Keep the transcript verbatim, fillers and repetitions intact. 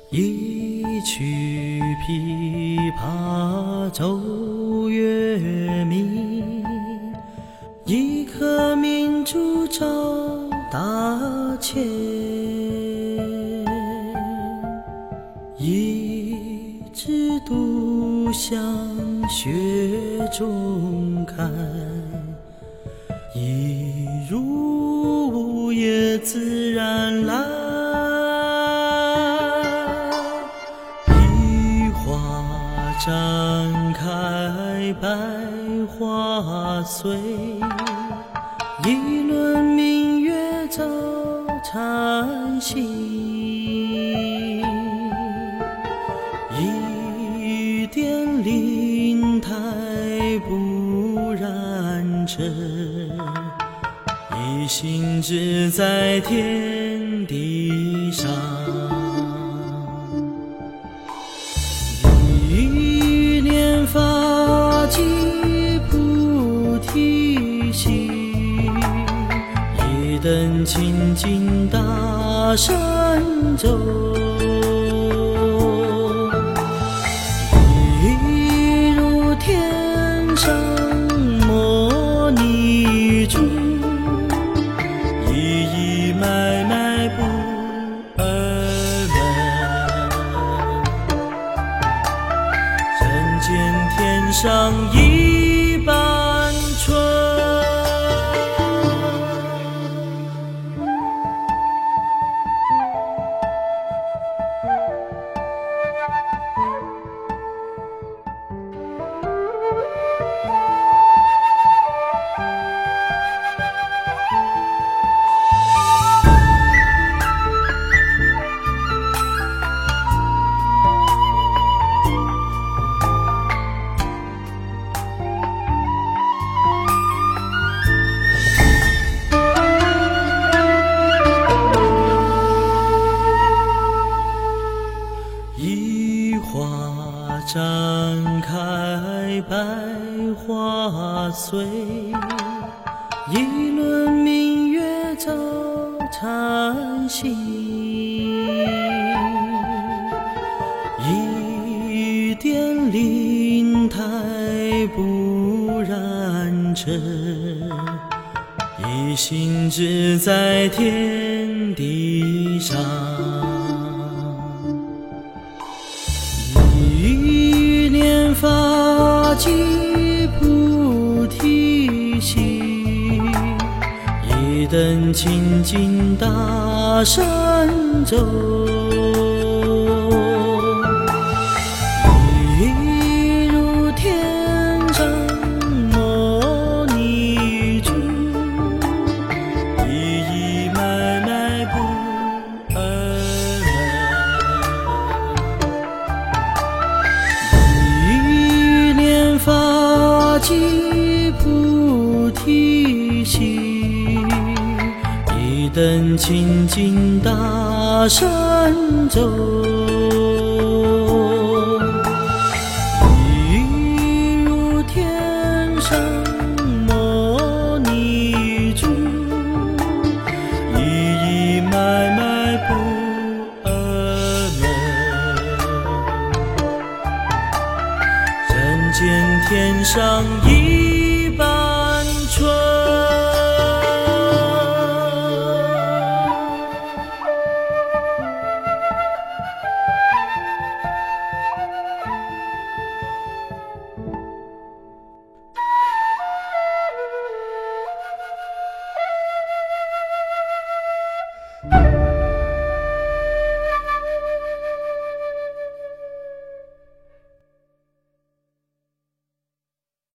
一曲琵琶奏月明，一颗明珠照大千。一枝独向雪中看，一如无叶自然来。一花绽开百花碎，一轮明月照禅心。一点灵台不染尘，一心只在天地上。一念发起菩提心，一灯清净大神咒。一如天上摩尼珠，一一脉脉不二门。人间天上一般春。一花绽开百花碎，一轮明月照禅心。一点灵台不染尘，一心只在天地上。一念发起菩提心，一灯清净大神咒。一如天上摩尼珠，一一脉脉不二门。发起菩提心，一灯清净大神咒。一如天上摩尼珠，一一脉脉不二门。人间天上